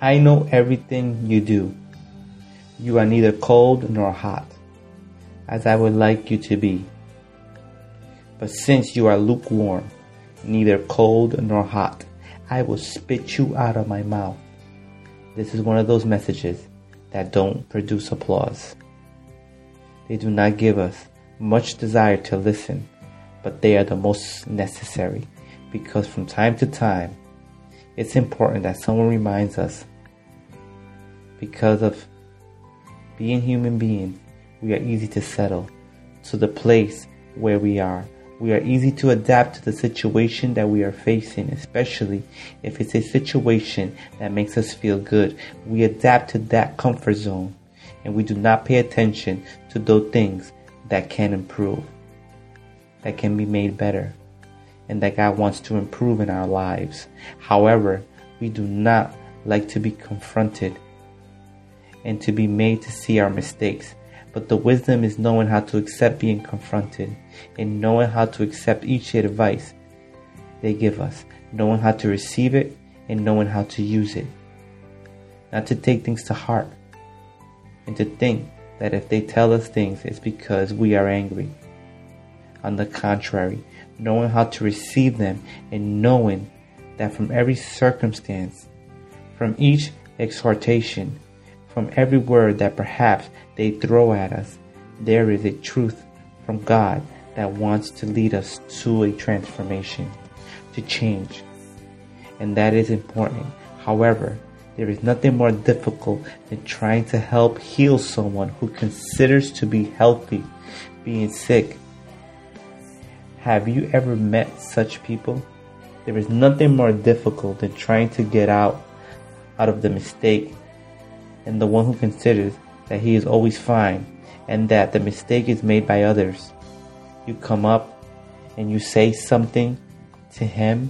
I know everything you do. You are neither cold nor hot, as I would like you to be. But since you are lukewarm, neither cold nor hot, I will spit you out of my mouth. This is one of those messages that don't produce applause. They do not give us much desire to listen, but they are the most necessary, because from time to time, it's important that someone reminds us, because of being human beings, we are easy to settle to the place where we are. We are easy to adapt to the situation that we are facing, especially if it's a situation that makes us feel good. We adapt to that comfort zone, and we do not pay attention to those things that can improve, that can be made better, and that God wants to improve in our lives. However, we do not like to be confronted and to be made to see our mistakes. But the wisdom is knowing how to accept being confronted and knowing how to accept each advice they give us, knowing how to receive it and knowing how to use it. Not to take things to heart and to think that if they tell us things, it's because we are angry. On the contrary, knowing how to receive them and knowing that from every circumstance, from each exhortation, from every word that perhaps they throw at us, there is a truth from God that wants to lead us to a transformation, to change. And that is important. However, there is nothing more difficult than trying to help heal someone who considers to be healthy, being sick. Have you ever met such people? There is nothing more difficult than trying to get out of the mistake, and the one who considers that he is always fine and that the mistake is made by others. You come up and you say something to him,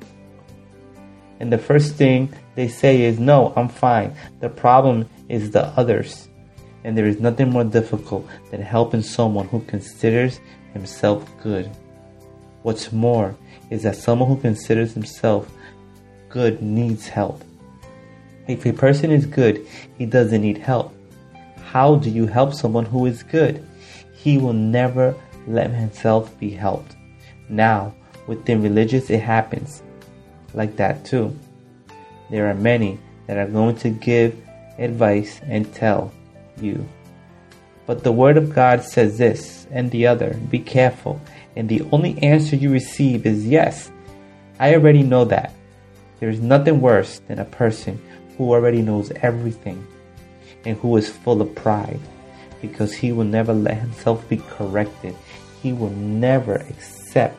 and the first thing they say is, "No, I'm fine. The problem is the others." And there is nothing more difficult than helping someone who considers himself good. What's more is that someone who considers himself good needs help. If a person is good, he doesn't need help. How do you help someone who is good? He will never let himself be helped. Now, within religious, it happens like that too. There are many that are going to give advice and tell you, but the Word of God says this and the other. Be careful. And the only answer you receive is yes. I already know that. There is nothing worse than a person who already knows everything and who is full of pride, because he will never let himself be corrected. He will never accept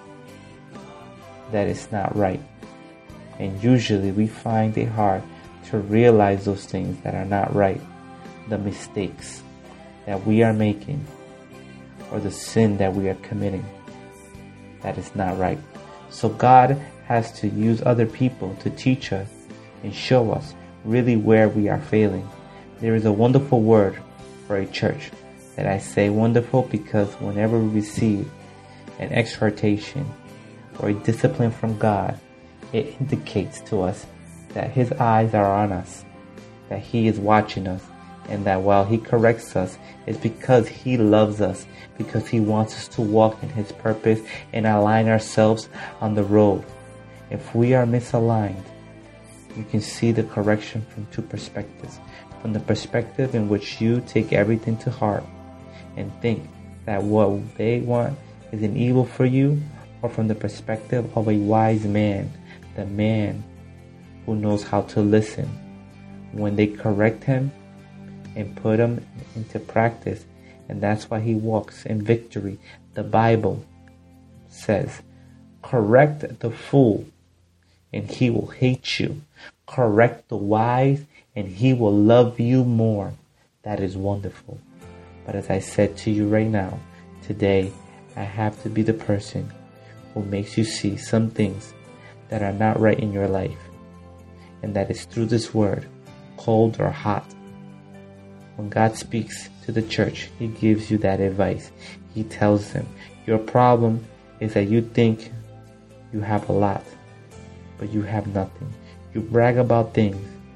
that it's not right. And usually we find it hard to realize those things that are not right, the mistakes that we are making, or the sin that we are committing that is not right. So God has to use other people to teach us and show us really where we are failing. There is a wonderful word for a church that I say wonderful because whenever we receive an exhortation or a discipline from God, it indicates to us that His eyes are on us, that He is watching us, and that while He corrects us, it's because He loves us, because He wants us to walk in His purpose and align ourselves on the road. If we are misaligned, you can see the correction from two perspectives. From the perspective in which you take everything to heart and think that what they want is an evil for you, or from the perspective of a wise man, the man who knows how to listen when they correct him and put him into practice. And that's why he walks in victory. The Bible says, correct the fool and he will hate you. Correct the wise and he will love you more. That is wonderful. But as I said to you right now, today, I have to be the person who makes you see some things that are not right in your life. And that is through this word, cold or hot. When God speaks to the church, He gives you that advice. He tells them, your problem is that you think you have a lot, but you have nothing. You brag about things,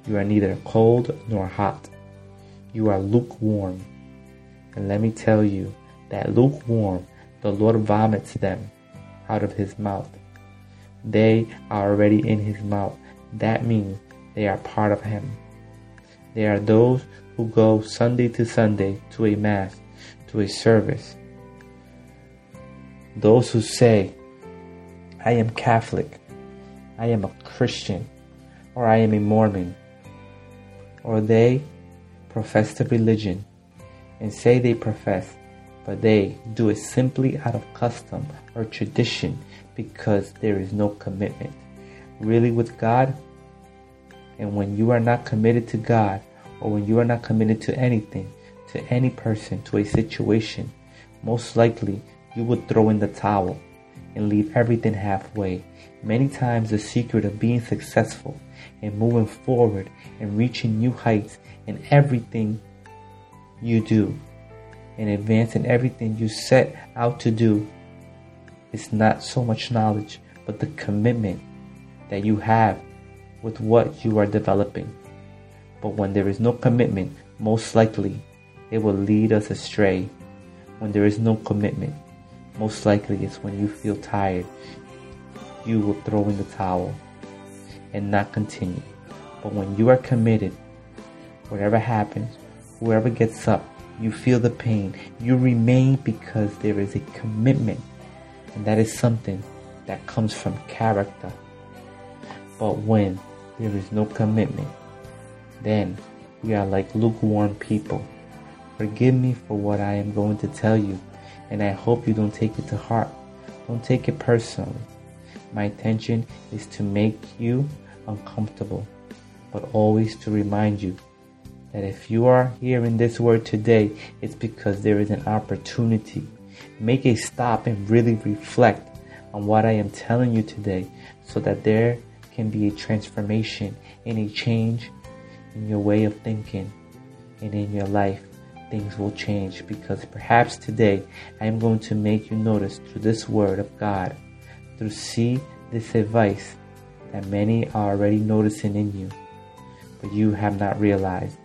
You are neither cold nor hot. You are lukewarm. And let me tell you that lukewarm, the Lord vomits them out of his mouth. They are already in his mouth. That means they are part of him. They are those who go Sunday to Sunday to a mass, to a service. Those who say, I am Catholic, I am a Christian, or I am a Mormon. Or they profess the religion and say they profess, but they do it simply out of custom or tradition because there is no commitment really with God. And when you are not committed to God, or when you are not committed to anything, to any person, to a situation, most likely you would throw in the towel and leave everything halfway. Many times the secret of being successful and moving forward and reaching new heights in everything you do and advancing everything you set out to do is not so much knowledge, but the commitment that you have with what you are developing. But when there is no commitment, most likely it will lead us astray. When there is no commitment, most likely it's when you feel tired, you will throw in the towel and not continue. But when you are committed, whatever happens, whoever gets up, you feel the pain, you remain because there is a commitment. And that is something that comes from character. But when there is no commitment, then we are like lukewarm people. Forgive me for what I am going to tell you, and I hope you don't take it to heart. Don't take it personally. My intention is to make you uncomfortable, but always to remind you that if you are hearing this word today, it's because there is an opportunity. Make a stop and really reflect on what I am telling you today so that there can be a transformation and a change in your way of thinking and in your life. Things will change because perhaps today I am going to make you notice through this word of God, through this advice that many are already noticing in you, but you have not realized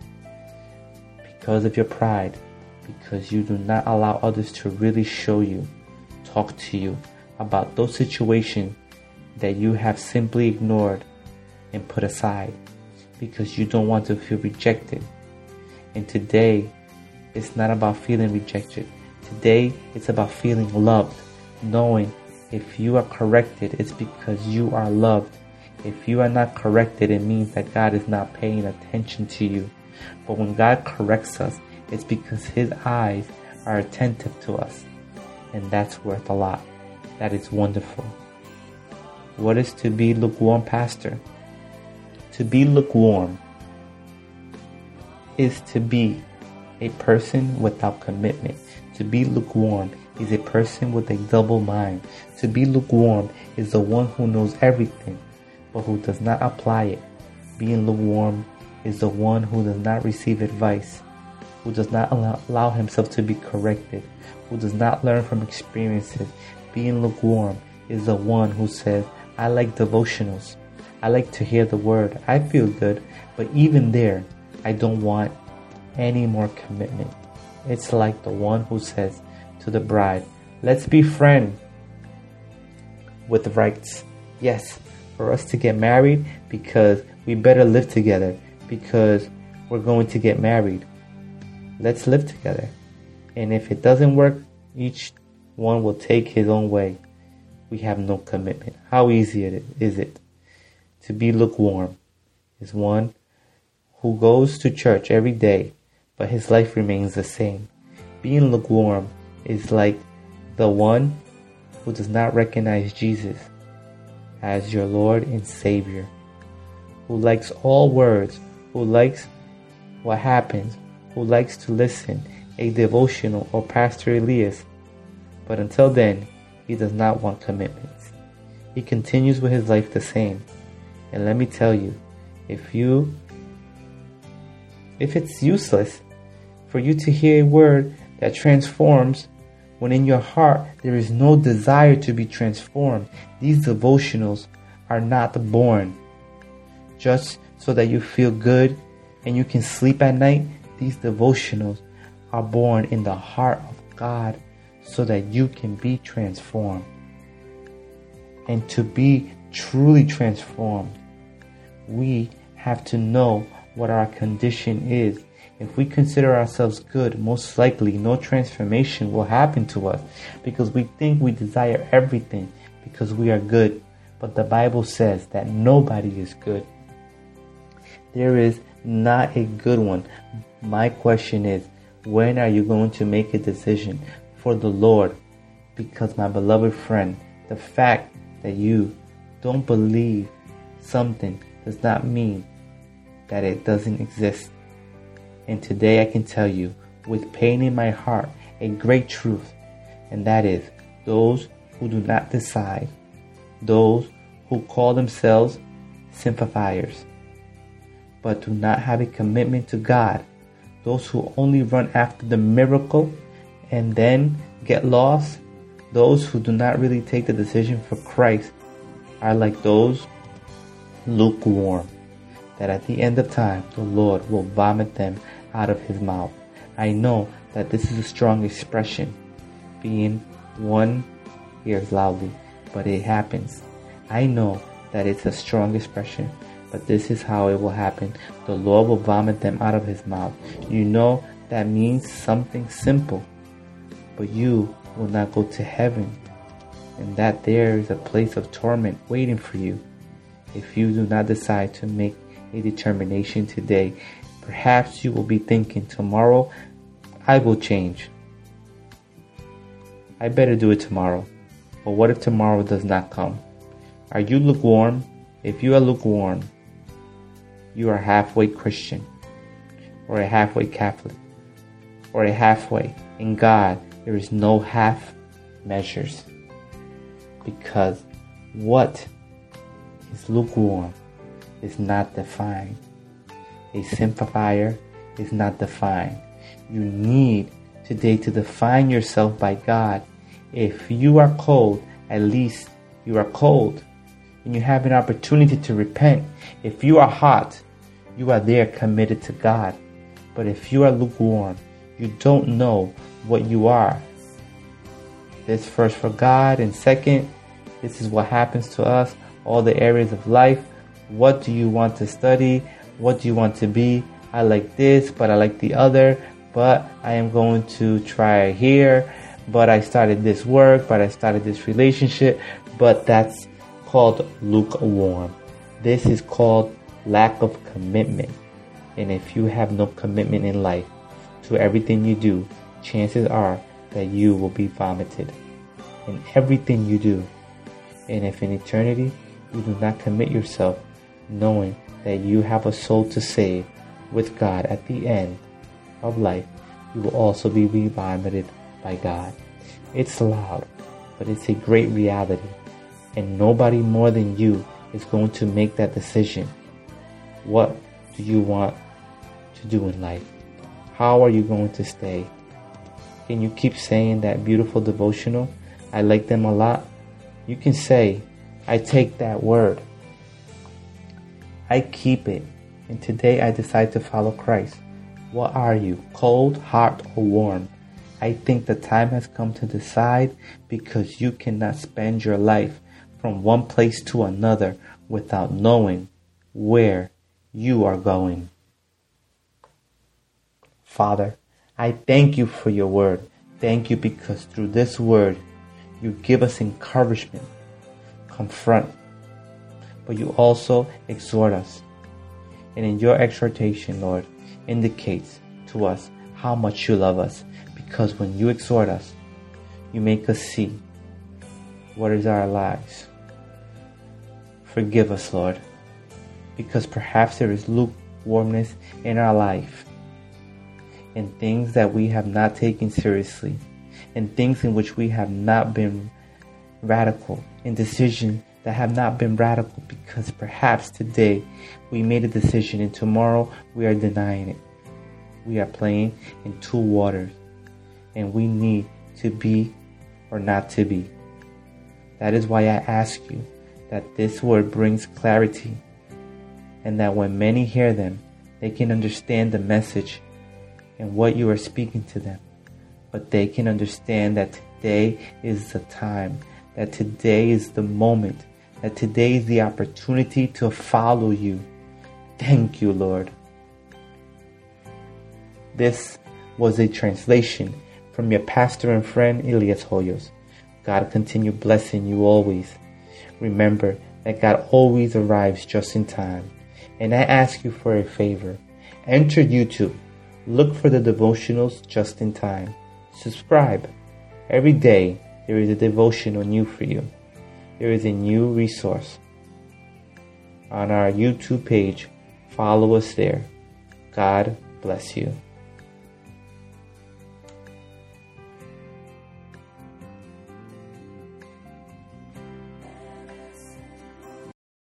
because of your pride, because you do not allow others to really show you, talk to you about those situations that you have simply ignored and put aside because you don't want to feel rejected. And today, it's not about feeling rejected. Today, it's about feeling loved, knowing if you are corrected, it's because you are loved. If you are not corrected, it means that God is not paying attention to you. But when God corrects us, it's because His eyes are attentive to us. And that's worth a lot. That is wonderful. What is to be lukewarm, Pastor? To be lukewarm is to be a person without commitment. To be lukewarm is a person with a double mind. To be lukewarm is the one who knows everything, but who does not apply it. Being lukewarm is the one who does not receive advice, who does not allow himself to be corrected, who does not learn from experiences. Being lukewarm is the one who says, I like devotionals. I like to hear the word. I feel good, but even there, I don't want any more commitment. It's like the one who says to the bride, let's be friends with rights. Yes, for us to get married because we better live together because we're going to get married. Let's live together. And if it doesn't work, each one will take his own way. We have no commitment. How easy is it to be lukewarm? Is one who goes to church every day, but his life remains the same. Being lukewarm is like the one who does not recognize Jesus as your Lord and Savior, who likes all words, who likes what happens, who likes to listen, a devotional or Pastor Elias, but until then, he does not want commitments. He continues with his life the same. And let me tell you, if it's useless for you to hear a word that transforms when in your heart there is no desire to be transformed, these devotionals are not born just so that you feel good and you can sleep at night. These devotionals are born in the heart of God so that you can be transformed. And to be truly transformed, we have to know what our condition is. If we consider ourselves good, most likely no transformation will happen to us because we think we desire everything because we are good. But the Bible says that nobody is good. There is not a good one. My question is, when are you going to make a decision for the Lord? Because my beloved friend, the fact that you don't believe something does not mean that it doesn't exist. And today I can tell you with pain in my heart a great truth, and that is those who do not decide, those who call themselves sympathizers, but do not have a commitment to God, those who only run after the miracle and then get lost, those who do not really take the decision for Christ are like those lukewarm, that at the end of time the Lord will vomit them out of his mouth. I know that this is a strong expression, being one hears loudly, but it happens. I know that it's a strong expression, but this is how it will happen. The Lord will vomit them out of his mouth. You know that means something simple, but you will not go to heaven, and that there is a place of torment waiting for you if you do not decide to make a determination today. Perhaps you will be thinking, tomorrow I will change. I better do it tomorrow. But what if tomorrow does not come? Are you lukewarm? If you are lukewarm, you are halfway Christian, or a halfway Catholic, or a halfway. In God, there is no half measures. Because what is lukewarm is not defined. A sympathizer is not defined. You need today to define yourself by God. If you are cold, at least you are cold, and you have an opportunity to repent. If you are hot, you are there committed to God. But if you are lukewarm, you don't know what you are. This first for God, and second, this is what happens to us, all the areas of life. What do you want to study? What do you want to be? I like this, but I like the other, but I am going to try here, but I started this work, but I started this relationship, but that's called lukewarm. This is called lack of commitment. And if you have no commitment in life to everything you do, chances are that you will be vomited in everything you do. And if in eternity you do not commit yourself, knowing that you have a soul to save with God at the end of life, you will also be vomited by God. It's loud, but it's a great reality. And nobody more than you is going to make that decision. What do you want to do in life? How are you going to stay? Can you keep saying that beautiful devotional? I like them a lot. You can say, I take that word. I keep it. And today I decide to follow Christ. What are you? Cold, hot, or warm? I think the time has come to decide, because you cannot spend your life from one place to another without knowing where you are going. Father, I thank you for your word. Thank you because through this word, you give us encouragement, confront, but you also exhort us. And in your exhortation, Lord, indicates to us how much you love us. Because when you exhort us, you make us see what is our lives. Forgive us, Lord, because perhaps there is lukewarmness in our life, and things that we have not taken seriously, and things in which we have not been radical, and decisions that have not been radical, because perhaps today we made a decision and tomorrow we are denying it. We are playing in two waters, and we need to be or not to be. That is why I ask you that this word brings clarity and that when many hear them, they can understand the message and what you are speaking to them. But they can understand that today is the time, that today is the moment, that today is the opportunity to follow you. Thank you, Lord. This was a translation from your pastor and friend, Elias Hoyos. God continue blessing you always. Remember that God always arrives just in time. And I ask you for a favor. Enter YouTube. Look for the devotionals just in time. Subscribe. Every day there is a devotional new for you. There is a new resource on our YouTube page. Follow us there. God bless you.